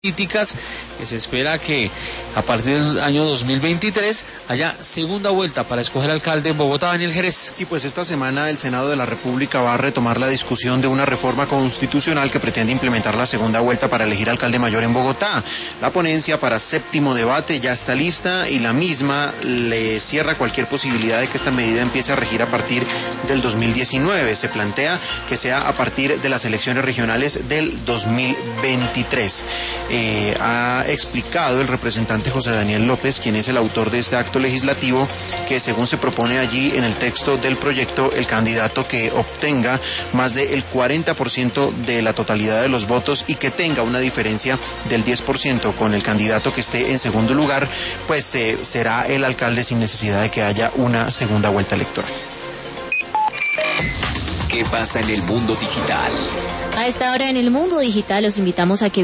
políticas, que se espera que a partir del año 2023 haya segunda vuelta para escoger alcalde en Bogotá. Daniel Jerez. Sí, pues esta semana el Senado de la República va a retomar la discusión de una reforma constitucional que pretende implementar la segunda vuelta para elegir alcalde mayor en Bogotá. La ponencia para séptimo debate ya está lista y la misma le cierra cualquier posibilidad de que esta medida empiece a regir a partir del 2019. Se plantea que sea a partir de las elecciones regionales del 2023. Ha explicado el representante José Daniel López, quien es el autor de este acto legislativo, que según se propone allí en el texto del proyecto, el candidato que obtenga más del 40% de la totalidad de los votos y que tenga una diferencia del 10% con el candidato que esté en segundo lugar, pues será el alcalde sin necesidad de que haya una segunda vuelta electoral. ¿Qué pasa en el mundo digital? A esta hora en el mundo digital los invitamos a que